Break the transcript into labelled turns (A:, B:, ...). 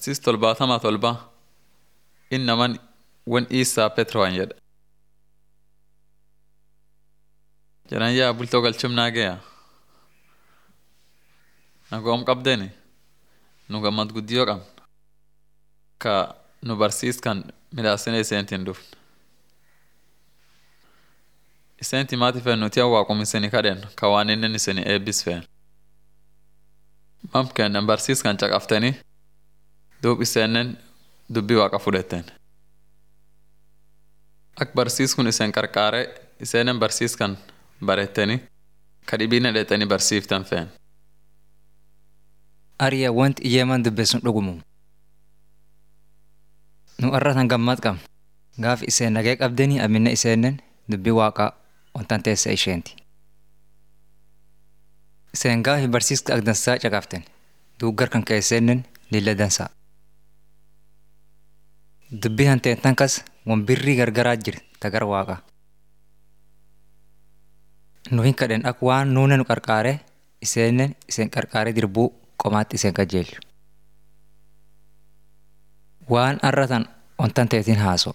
A: Barsiis tolbaatamaa tolba innaman wan Iisaa Petrowaan jedha. Jedhan yaa bultoo galchumnaa gaya. Nagoom qabdeeni nu gammad guddiyoo qabna. Ka nu barsiis kan midhaasine iseentiin dhufne. Iseenti maati fe'en nuti waaqum isini kadhen ka waan inni isini eebbis fe'en. Mam kennan barsiis kan caqaftanii duub iseenen dubbii waaqa fudhatten. Ak barsiis kun isen qarqaare iseenen barsiis kan barettanii ka dhibiina dheexanii barsiiftan fe'en.
B: Ariya wanti iyyeeman dubbeessun dhugumum. Nu arratan gammad qabna. Gaaf iseen nagee qabdanii aminne iseenen dubbii waaqaa wantan teessa isheenti. Iseen gaafi barsiiska ak dansaa caqaften duuggar kan keesseenen lilla dansaa. Dubbii hanteen kas wan birrii gargaraa jir tagar waaqa. Nu hin kadhen ak waan nuuna nu qarqaare iseenen iseen qarqaare dirbuu qomaatti iseen qajeelchu. Waan arratan wantan teetiin haaso.